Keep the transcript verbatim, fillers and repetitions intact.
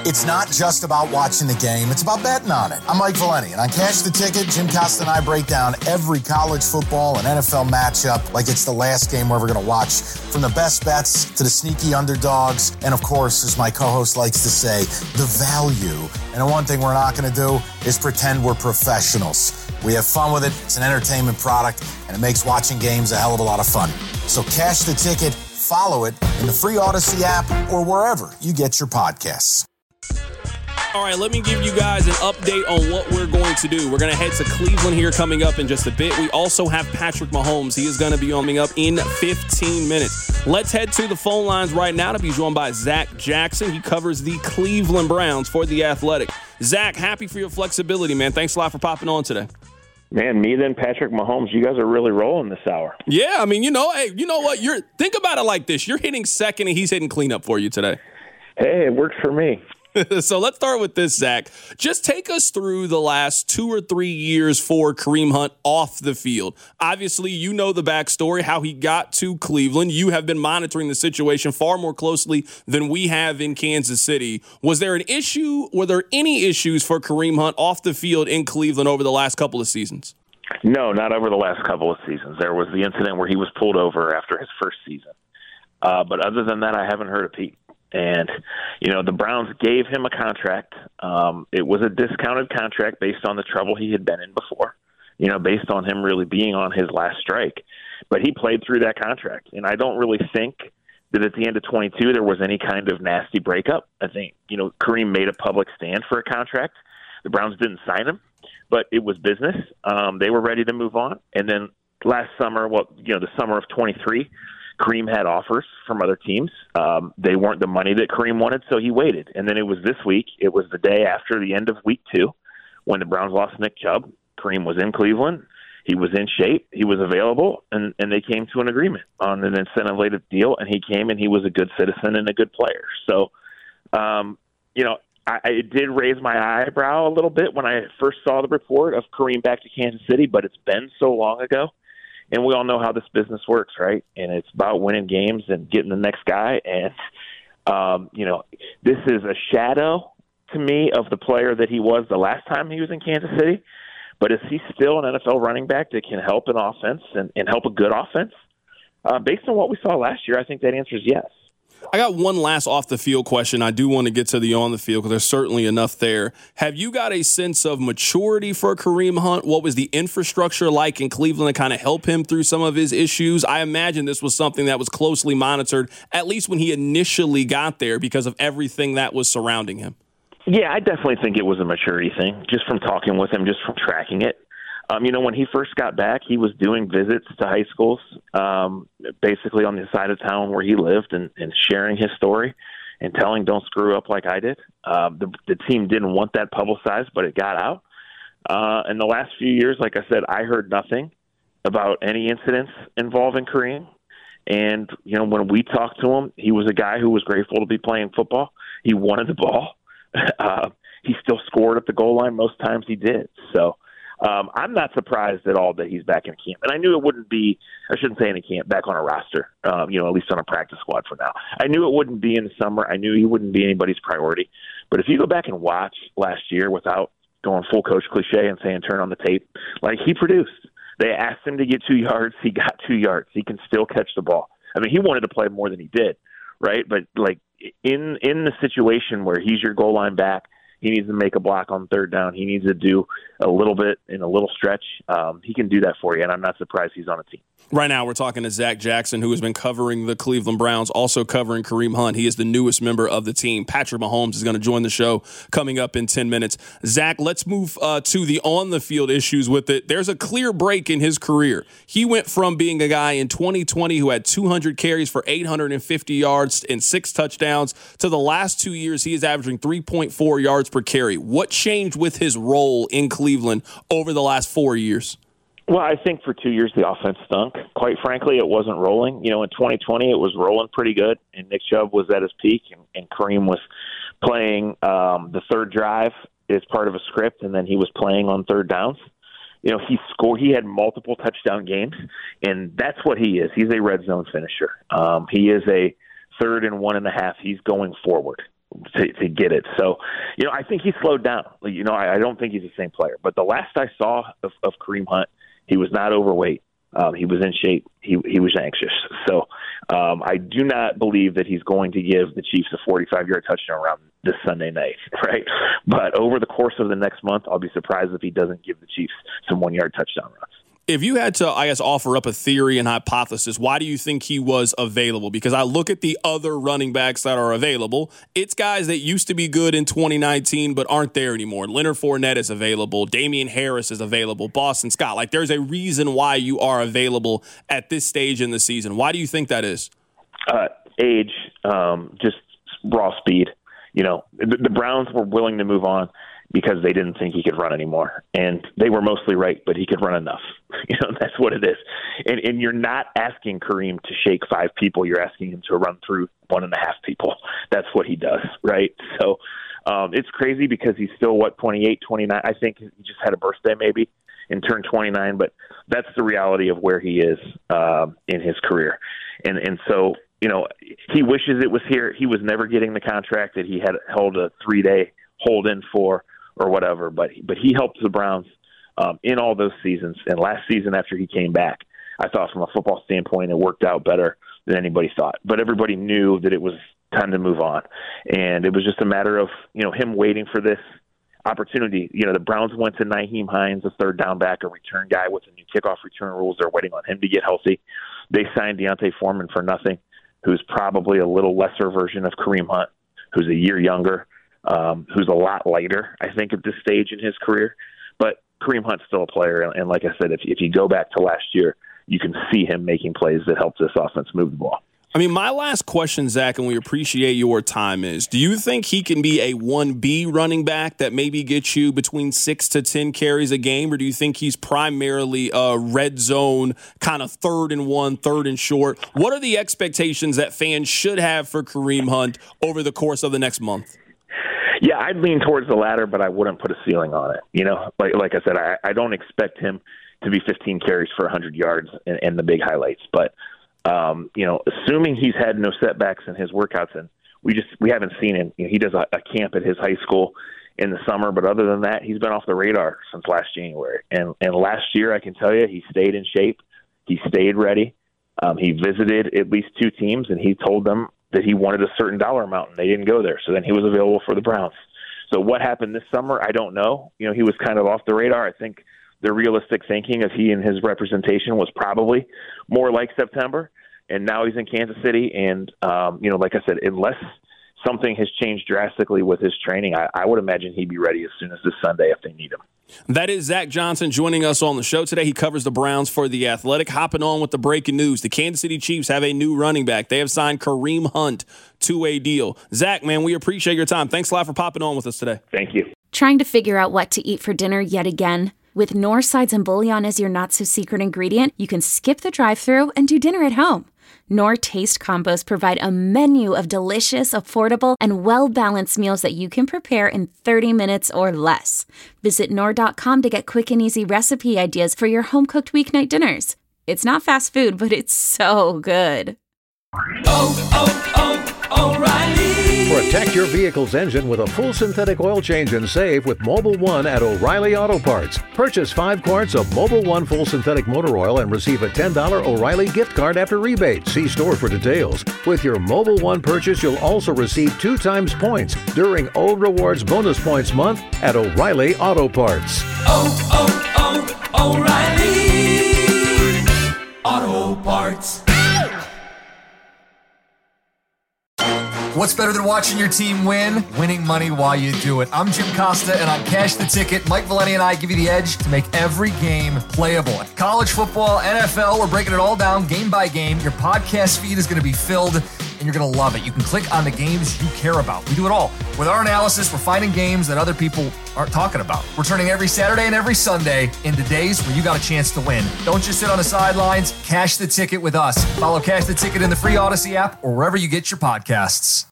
It's not just about watching the game, it's about betting on it. I'm Mike Valeni, and on Cash the Ticket, Jim Costa and I break down every college football and N F L matchup like it's the last game we're ever going to watch, from the best bets to the sneaky underdogs, and of course, as my co-host likes to say, the value. And the one thing we're not going to do is pretend we're professionals. We have fun with it, it's an entertainment product, and it makes watching games a hell of a lot of fun. So Cash the Ticket, follow it in the free Odyssey app or wherever you get your podcasts. All right, let me give you guys an update on what we're going to do. We're going to head to Cleveland here coming up in just a bit. We also have Patrick Mahomes. He is going to be coming up in fifteen minutes. Let's head to the phone lines right now to be joined by Zach Jackson. He covers the Cleveland Browns for The Athletic. Zach, happy for your flexibility, man. Thanks a lot for popping on today. Man, me then Patrick Mahomes, you guys are really rolling this hour. Yeah, I mean, you know, hey, you know what? You're think about it like this. You're hitting second and he's hitting cleanup for you today. Hey, it works for me. So let's start with this, Zach. Just take us through the last two or three years for Kareem Hunt off the field. Obviously, you know the backstory, how he got to Cleveland. You have been monitoring the situation far more closely than we have in Kansas City. Was there an issue? Were there any issues for Kareem Hunt off the field in Cleveland over the last couple of seasons? No, not over the last couple of seasons. There was the incident where he was pulled over after his first season. Uh, but other than that, I haven't heard a peep. And, you know, the Browns gave him a contract. Um, it was a discounted contract based on the trouble he had been in before, you know, based on him really being on his last strike. But he played through that contract. And I don't really think that at the end of twenty-two there was any kind of nasty breakup. I think, you know, Kareem made a public stand for a contract. The Browns didn't sign him, but it was business. Um, they were ready to move on. And then last summer, well, you know, the summer of twenty-three, Kareem had offers from other teams. Um, they weren't the money that Kareem wanted, so he waited. And then it was this week. It was the day after the end of week two when the Browns lost Nick Chubb. Kareem was in Cleveland. He was in shape. He was available, and, and they came to an agreement on an incentive-laden deal, and he came, and he was a good citizen and a good player. So, um, you know, I, it did raise my eyebrow a little bit when I first saw the report of Kareem back to Kansas City, but it's been so long ago. And we all know how this business works, right? And it's about winning games and getting the next guy. And, um, you know, this is a shadow to me of the player that he was the last time he was in Kansas City. But is he still an N F L running back that can help an offense and, and help a good offense? Uh, based on what we saw last year, I think that answer is yes. I got one last off-the-field question. I do want to get to the on-the-field because there's certainly enough there. Have you got a sense of maturity for Kareem Hunt? What was the infrastructure like in Cleveland to kind of help him through some of his issues? I imagine this was something that was closely monitored, at least when he initially got there, because of everything that was surrounding him. Yeah, I definitely think it was a maturity thing, just from talking with him, just from tracking it. Um, you know, when he first got back, he was doing visits to high schools, um, basically on the side of town where he lived, and, and sharing his story and telling, don't screw up like I did. Um, the, the team didn't want that publicized, but it got out. Uh, in the last few years, like I said, I heard nothing about any incidents involving Kareem. And, you know, when we talked to him, he was a guy who was grateful to be playing football. He wanted the ball. uh, he still scored at the goal line most times he did. So, Um, I'm not surprised at all that he's back in camp. And I knew it wouldn't be, I shouldn't say in a camp, back on a roster, um, you know, at least on a practice squad for now. I knew it wouldn't be in the summer. I knew he wouldn't be anybody's priority. But if you go back and watch last year without going full coach cliche and saying turn on the tape, like he produced. They asked him to get two yards. He got two yards. He can still catch the ball. I mean, he wanted to play more than he did, right? But, like, in in the situation where he's your goal line back, he needs to make a block on third down. He needs to do a little bit in a little stretch. Um, he can do that for you, and I'm not surprised he's on a team. Right now we're talking to Zach Jackson, who has been covering the Cleveland Browns, also covering Kareem Hunt. He is the newest member of the team. Patrick Mahomes is going to join the show coming up in ten minutes. Zach, let's move uh, to the on-the-field issues with it. There's a clear break in his career. He went from being a guy in twenty twenty who had two hundred carries for eight hundred fifty yards and six touchdowns to the last two years he is averaging three point four yards per carry. What changed with his role in Cleveland over the last four years? Well, I think for two years the offense stunk. Quite frankly, it wasn't rolling. You know, in twenty twenty it was rolling pretty good, and Nick Chubb was at his peak, and, and Kareem was playing um, the third drive as part of a script, and then he was playing on third downs. You know, he scored. He had multiple touchdown games, and that's what he is. He's a red zone finisher. Um, he is a third and one and a half. He's going forward. to, to get it. So, you know, I think he slowed down. You know, I, I don't think he's the same player. But the last I saw of, of Kareem Hunt, he was not overweight. Um, he was in shape. He he was anxious. So um, I do not believe that he's going to give the Chiefs a forty-five-yard touchdown run this Sunday night, right? But over the course of the next month, I'll be surprised if he doesn't give the Chiefs some one-yard touchdown runs. If you had to, I guess, offer up a theory and hypothesis, why do you think he was available? Because I look at the other running backs that are available. It's guys that used to be good in twenty nineteen but aren't there anymore. Leonard Fournette is available. Damian Harris is available. Boston Scott. Like, there's a reason why you are available at this stage in the season. Why do you think that is? Uh, age, um, just raw speed. You know, the, the Browns were willing to move on because they didn't think he could run anymore. And they were mostly right, but he could run enough. You know, that's what it is. And, and you're not asking Kareem to shake five people. You're asking him to run through one and a half people. That's what he does, right? So um, it's crazy because he's still, what, twenty-eight, twenty-nine? I think he just had a birthday maybe and turned twenty-nine, but that's the reality of where he is um, in his career. And and so, you know, he wishes it was here. He was never getting the contract that he had held a three-day hold in for, or whatever, but but he helped the Browns um, in all those seasons. And last season after he came back, I thought from a football standpoint it worked out better than anybody thought. But everybody knew that it was time to move on. And it was just a matter of, you know, him waiting for this opportunity. You know, the Browns went to Nyheim Hines, a third down back, a return guy with the new kickoff return rules. They're waiting on him to get healthy. They signed Deontay Foreman for nothing, who's probably a little lesser version of Kareem Hunt, who's a year younger. Um, who's a lot lighter, I think, at this stage in his career. But Kareem Hunt's still a player, and, and like I said, if, if you go back to last year, you can see him making plays that help this offense move the ball. I mean, my last question, Zach, and we appreciate your time, is do you think he can be a one B running back that maybe gets you between six to ten carries a game, or do you think he's primarily a red zone, kind of third and one, third and short? What are the expectations that fans should have for Kareem Hunt over the course of the next month? Yeah, I'd lean towards the latter, but I wouldn't put a ceiling on it. You know, like like I said, I, I don't expect him to be fifteen carries for one hundred yards and, and the big highlights. But, um, you know, assuming he's had no setbacks in his workouts, and we just we haven't seen him. You know, he does a, a camp at his high school in the summer, but other than that, he's been off the radar since last January. And, and last year, I can tell you, he stayed in shape. He stayed ready. Um, he visited at least two teams, and he told them that he wanted a certain dollar amount, and they didn't go there. So then he was available for the Browns. So what happened this summer, I don't know. You know, he was kind of off the radar. I think the realistic thinking of he and his representation was probably more like September, and now he's in Kansas City. And, um, you know, like I said, unless something has changed drastically with his training, I, I would imagine he'd be ready as soon as this Sunday if they need him. That is Zach Johnson joining us on the show today. He covers the Browns for The Athletic. Hopping on with the breaking news. The Kansas City Chiefs have a new running back. They have signed Kareem Hunt to a deal. Zach, man, we appreciate your time. Thanks a lot for popping on with us today. Thank you. Trying to figure out what to eat for dinner yet again? With Knorr Sides and Bouillon as your not-so-secret ingredient, you can skip the drive-thru and do dinner at home. Knorr Taste Combos provide a menu of delicious, affordable, and well-balanced meals that you can prepare in thirty minutes or less. Visit Knorr dot com to get quick and easy recipe ideas for your home-cooked weeknight dinners. It's not fast food, but it's so good. Oh, oh, oh, O'Reilly. Protect your vehicle's engine with a full synthetic oil change and save with Mobil one at O'Reilly Auto Parts. Purchase five quarts of Mobil one full synthetic motor oil and receive a ten dollars O'Reilly gift card after rebate. See store for details. With your Mobil one purchase, you'll also receive two times points during O Rewards Bonus Points Month at O'Reilly Auto Parts. Oh, oh, oh, O'Reilly Auto Parts. What's better than watching your team win? Winning money while you do it. I'm Jim Costa, and on Cash the Ticket, Mike Valeni and I give you the edge to make every game playable. College football, N F L, we're breaking it all down game by game. Your podcast feed is going to be filled, and you're going to love it. You can click on the games you care about. We do it all. With our analysis, we're finding games that other people aren't talking about. We're turning every Saturday and every Sunday into days where you got a chance to win. Don't just sit on the sidelines. Cash the Ticket with us. Follow Cash the Ticket in the free Odyssey app or wherever you get your podcasts.